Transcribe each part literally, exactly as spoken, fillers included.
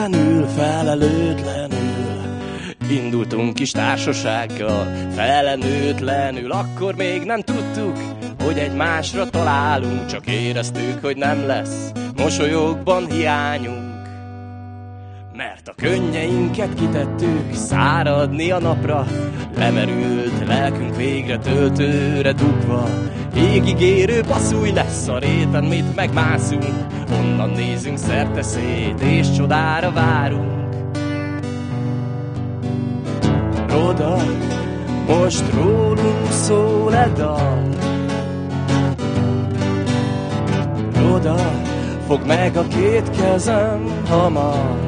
Felelőtlenül, felelőtlenül indultunk kis társasággal, felelőtlenül. Akkor még nem tudtuk, hogy egymásra találunk, csak éreztük, hogy nem lesz mosolyokban hiányunk. Mert a könnyeinket kitettük száradni a napra, lemerült lelkünk végre töltőre dugva. Égig érő passzúj lesz a réten, mit megmászunk, onnan nézünk szerteszét, és csodára várunk. Roda, most rólunk szól e dal. Roda, fogd meg a két kezem hamar.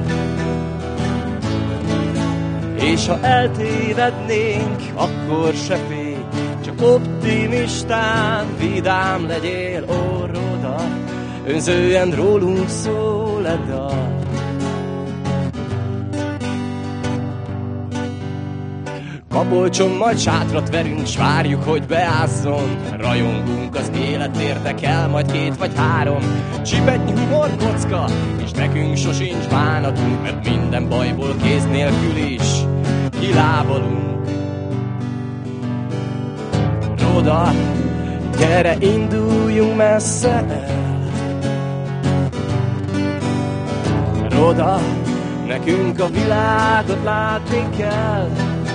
És ha eltévednénk, akkor se félj, csak optimistán, vidám legyél, ó Roda, önzően rólunk szól e dal. Kabolcson majd sátrat verünk, s várjuk, hogy beázzon. Rajongunk, az élet érdekel, majd két vagy három csipetnyi humorkocka, és nekünk sosincs bánatunk, mert minden bajból kéz nélkül is kilábalunk. Roda, gyere, induljunk messze el. Roda, nekünk a világot látni kell.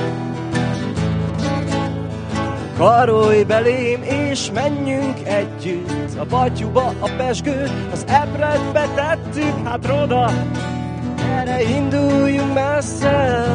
Karolj belém, és menjünk együtt a batyuba, a pezsgőt, az ebredbe tettük. Hát Roda, gyere, induljunk messze.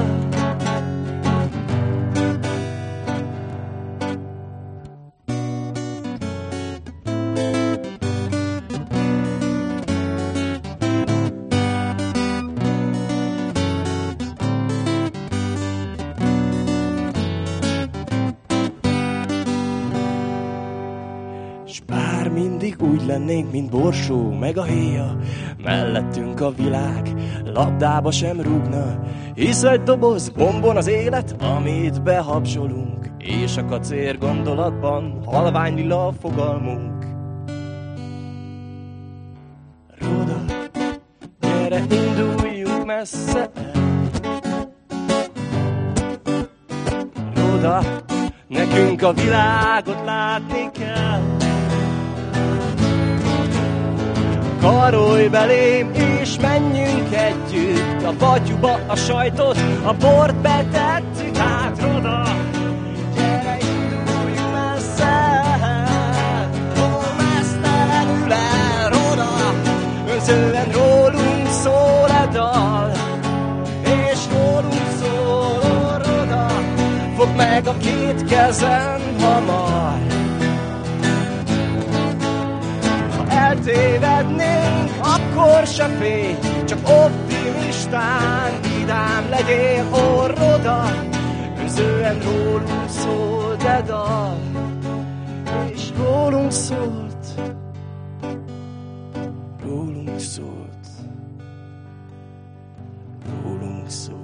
S bár mindig úgy lennénk, mint Borsó meg a héja, mellettünk a világ labdába sem rúgna, hisz egy doboz bombon az élet, amit behabzsolunk, és a kacér gondolatban halvány lila fogalmunk. Roda, gyere, induljunk messze el. Roda, nekünk a világot látni kell. Karolj belém, és menjünk együtt a batyuba, a sajtot, a bort betettük. Hát Roda, gyere, induljunk messze, ó, mesztelenül el. Roda, önzően rólunk szól e dal, és rólunk szól, ó Roda, fogd meg a két kezem hamar. Eltévednénk, akkor se félj, csak optimistán, vidám legyél, ó Roda, önzően rólunk szólt e dal, és rólunk szólt, rólunk szólt, rólunk szólt.